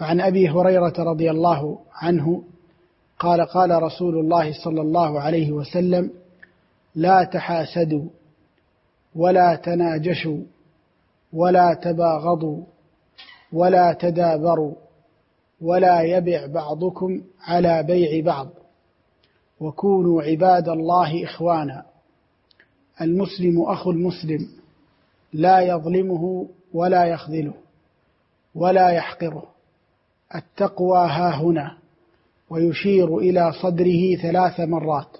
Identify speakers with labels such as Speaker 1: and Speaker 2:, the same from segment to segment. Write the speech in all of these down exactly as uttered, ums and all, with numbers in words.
Speaker 1: فعن أبي هريرة رضي الله عنه قال قال رسول الله صلى الله عليه وسلم: لا تحاسدوا ولا تناجشوا ولا تباغضوا ولا تدابروا ولا يبع بعضكم على بيع بعض وكونوا عباد الله إخوانا. المسلم أخو المسلم لا يظلمه ولا يخذله ولا يحقره. التقوى هاهنا، ويشير إلى صدره ثلاث مرات.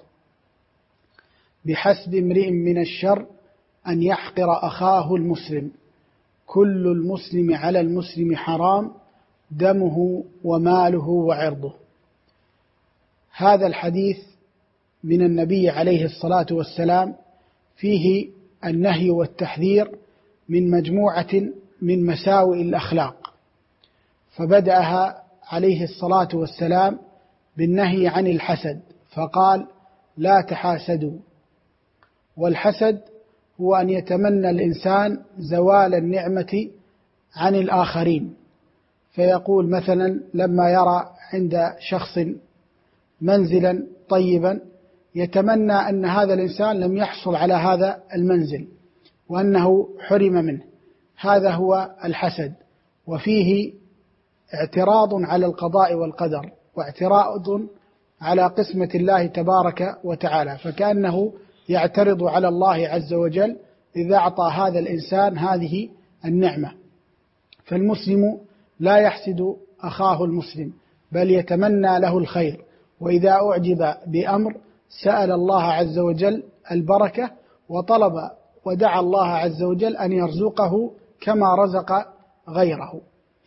Speaker 1: بحسب امرئ من الشر أن يحقر أخاه المسلم. كل المسلم على المسلم حرام، دمه وماله وعرضه. هذا الحديث من النبي عليه الصلاة والسلام فيه النهي والتحذير من مجموعة من مساوئ الأخلاق، فبدأها عليه الصلاة والسلام بالنهي عن الحسد، فقال: لا تحاسدوا. والحسد هو أن يتمنى الإنسان زوال النعمة عن الآخرين، فيقول مثلا لما يرى عند شخص منزلا طيبا يتمنى أن هذا الإنسان لم يحصل على هذا المنزل وأنه حرم منه. هذا هو الحسد، وفيه اعتراض على القضاء والقدر واعتراض على قسمة الله تبارك وتعالى، فكأنه يعترض على الله عز وجل إذا أعطى هذا الإنسان هذه النعمة. فالمسلم لا يحسد أخاه المسلم، بل يتمنى له الخير، وإذا أعجب بأمر سأل الله عز وجل البركة وطلب ودعا الله عز وجل أن يرزقه كما رزق غيره.